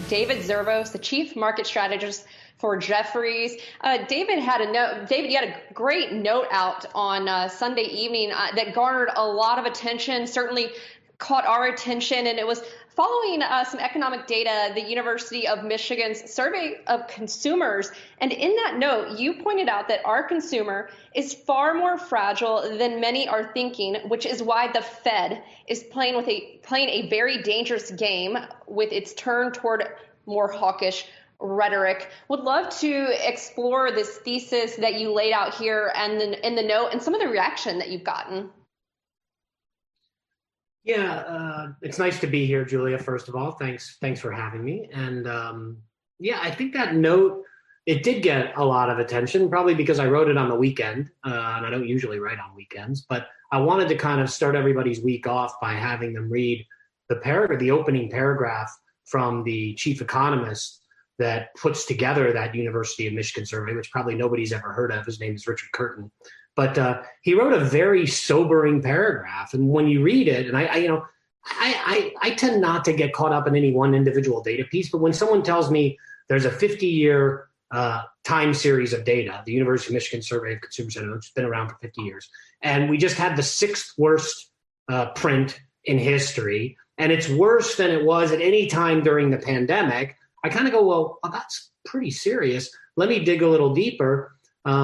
David Zervos, the Chief Market Strategist for Jefferies. David, you had a great note out on Sunday evening that garnered a lot of attention, certainly caught our attention, and it was following some economic data, the University of Michigan's survey of consumers. And in that note, you pointed out that our consumer is far more fragile than many are thinking, which is why the Fed is playing a very dangerous game with its turn toward more hawkish rhetoric. Would love to explore this thesis that you laid out here and in the note and some of the reaction that you've gotten. Yeah, it's nice to be here, Julia. First of all, thanks for having me. And I think that note, it did get a lot of attention, probably because I wrote it on the weekend, and I don't usually write on weekends. But I wanted to kind of start everybody's week off by having them read the opening paragraph from the chief economist that puts together that University of Michigan survey, which probably nobody's ever heard of. His name is Richard Curtin. But he wrote a very sobering paragraph. And when you read it, and I tend not to get caught up in any one individual data piece, but when someone tells me there's a 50-year time series of data, the University of Michigan Survey of Consumer Sentiment, which has been around for 50 years, and we just had the sixth worst print in history, and it's worse than it was at any time during the pandemic, I kind of go, well, that's pretty serious. Let me dig a little deeper.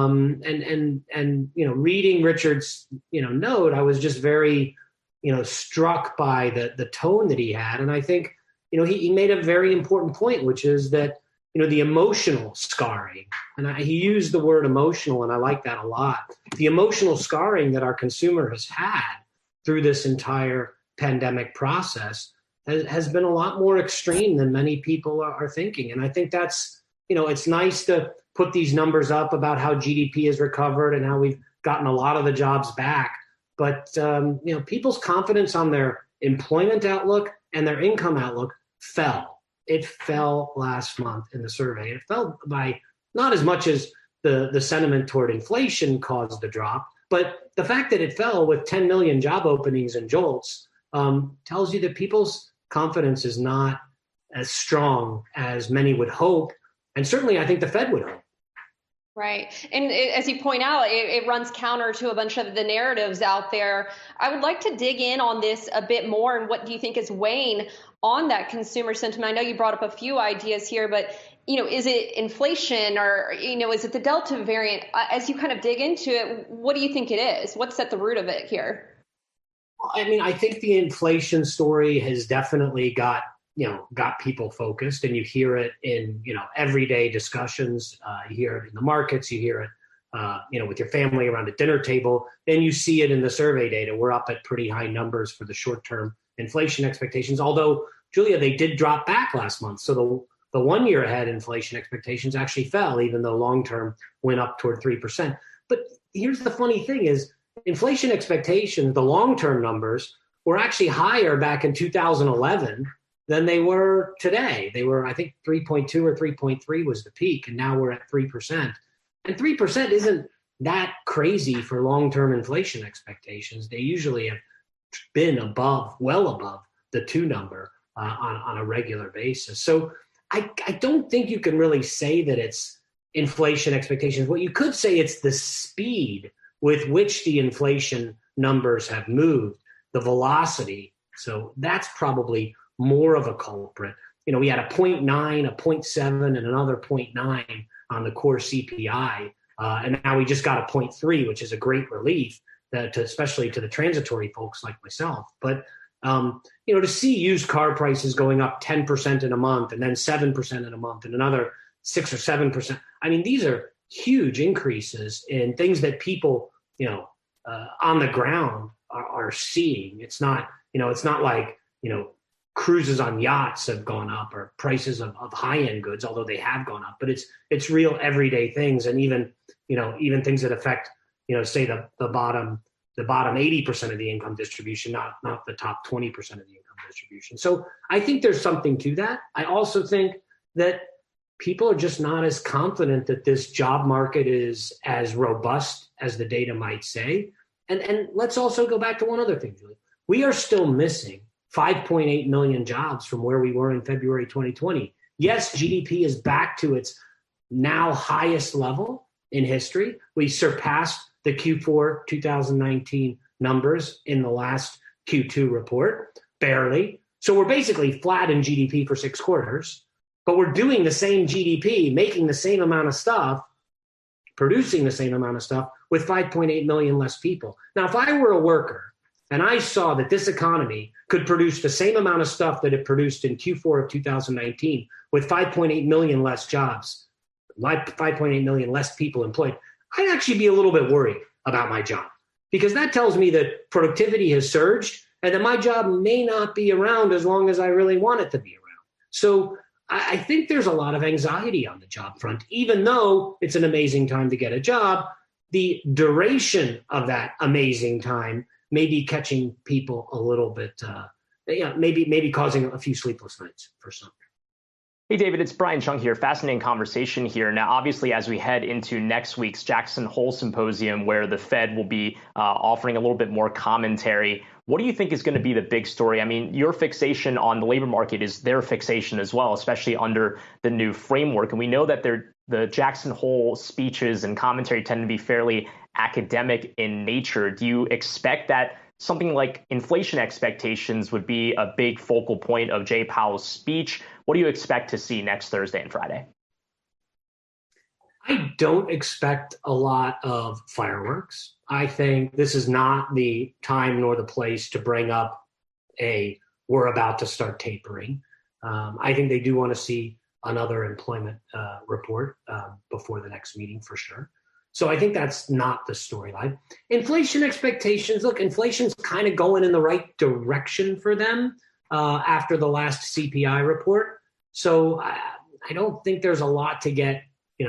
Reading Richard's, note, I was just very, struck by the tone that he had. And I think, he made a very important point, which is that, the emotional scarring, and he used the word emotional, and I like that a lot. The emotional scarring that our consumer has had through this entire pandemic process has been a lot more extreme than many people are thinking. And I think that's, it's nice to put these numbers up about how GDP has recovered and how we've gotten a lot of the jobs back. But, people's confidence on their employment outlook and their income outlook fell. It fell last month in the survey. It fell by not as much as the sentiment toward inflation caused the drop, but the fact that it fell with 10 million job openings and JOLTS tells you that people's confidence is not as strong as many would hope. And certainly I think the Fed would hope. Right. And as you point out, it runs counter to a bunch of the narratives out there. I would like to dig in on this a bit more. And what do you think is weighing on that consumer sentiment? I know you brought up a few ideas here, but, is it inflation or, is it the Delta variant? As you kind of dig into it, what do you think it is? What's at the root of it here? I think the inflation story has definitely got people focused, and you hear it in, everyday discussions. You hear it in the markets, you hear it, with your family around a dinner table, and you see it in the survey data. We're up at pretty high numbers for the short-term inflation expectations, although, Julia, they did drop back last month. So the 1 year ahead inflation expectations actually fell, even though long-term went up toward 3%. But here's the funny thing is inflation expectations, the long-term numbers, were actually higher back in 2011 than they were today. They were, I think, 3.2 or 3.3 was the peak, and now we're at 3%. And 3% isn't that crazy for long-term inflation expectations. They usually have been well above the 2 number on a regular basis. So I don't think you can really say that it's inflation expectations. What you could say, it's the speed with which the inflation numbers have moved, the velocity. So that's probably more of a culprit. We had a 0.9, a 0.7, and another 0.9 on the core CPI. And now we just got a 0.3, which is a great relief, especially to the transitory folks like myself. But, to see used car prices going up 10% in a month and then 7% in a month and another 6 or 7%. These are huge increases in things that people, on the ground are seeing. It's not like, cruises on yachts have gone up or prices of high-end goods, although they have gone up, but it's real everyday things. And even things that affect, say the bottom 80% of the income distribution, not the top 20% of the income distribution. So I think there's something to that. I also think that people are just not as confident that this job market is as robust as the data might say. And let's also go back to one other thing, Julie. We are still missing 5.8 million jobs from where we were in February 2020. Yes, GDP is back to its now highest level in history. We surpassed the Q4 2019 numbers in the last Q2 report, barely. So we're basically flat in GDP for 6 quarters, but we're doing the same GDP, making the same amount of stuff, producing the same amount of stuff with 5.8 million less people. Now, if I were a worker and I saw that this economy could produce the same amount of stuff that it produced in Q4 of 2019 with 5.8 million less jobs, 5.8 million less people employed, I'd actually be a little bit worried about my job, because that tells me that productivity has surged and that my job may not be around as long as I really want it to be around. So I think there's a lot of anxiety on the job front. Even though it's an amazing time to get a job, the duration of that amazing time may be catching people a little bit, maybe causing a few sleepless nights for some. Hey, David, it's Brian Chung here. Fascinating conversation here. Now, obviously, as we head into next week's Jackson Hole Symposium, where the Fed will be offering a little bit more commentary, what do you think is going to be the big story? I mean, your fixation on the labor market is their fixation as well, especially under the new framework. And we know that the Jackson Hole speeches and commentary tend to be fairly academic in nature. Do you expect that something like inflation expectations would be a big focal point of Jay Powell's speech? What do you expect to see next Thursday and Friday? I don't expect a lot of fireworks. I think this is not the time nor the place to bring up we're about to start tapering. I think they do want to see another employment report before the next meeting for sure. So I think that's not the storyline. Inflation expectations, look, inflation's kind of going in the right direction for them after the last CPI report. So I don't think there's a lot to get,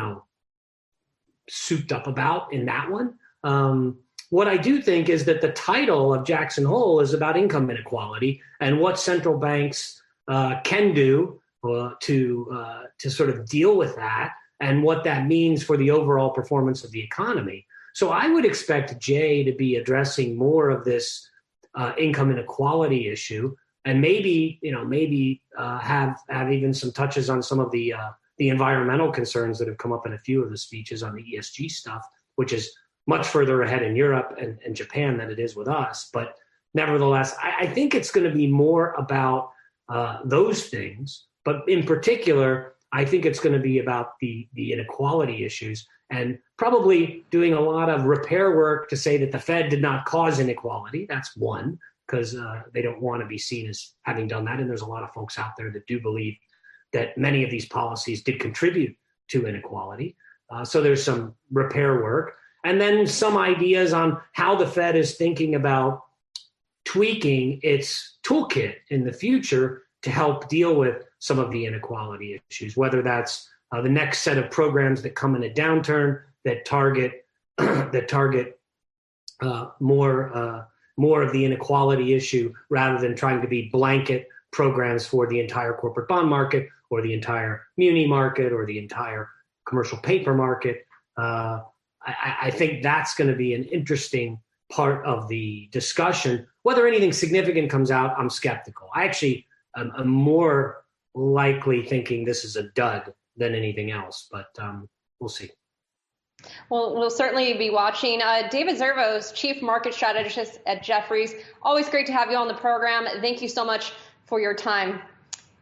souped up about in that one. What I do think is that the title of Jackson Hole is about income inequality and what central banks can do to sort of deal with that and what that means for the overall performance of the economy. So I would expect Jay to be addressing more of this income inequality issue, and maybe have even some touches on some of the environmental concerns that have come up in a few of the speeches on the ESG stuff, which is much further ahead in Europe and Japan than it is with us. But nevertheless, I think it's going to be more about those things. But in particular, I think it's going to be about the inequality issues and probably doing a lot of repair work to say that the Fed did not cause inequality. That's one, because they don't want to be seen as having done that. And there's a lot of folks out there that do believe that many of these policies did contribute to inequality. So there's some repair work. And then some ideas on how the Fed is thinking about tweaking its toolkit in the future to help deal with some of the inequality issues, whether that's the next set of programs that come in a downturn that target more of the inequality issue rather than trying to be blanket programs for the entire corporate bond market or the entire muni market or the entire commercial paper market. I think that's going to be an interesting part of the discussion. Whether anything significant comes out, I'm skeptical. I actually am more likely thinking this is a dud than anything else, but we'll see. Well, we'll certainly be watching. David Zervos, Chief Market Strategist at Jefferies. Always great to have you on the program. Thank you so much for your time.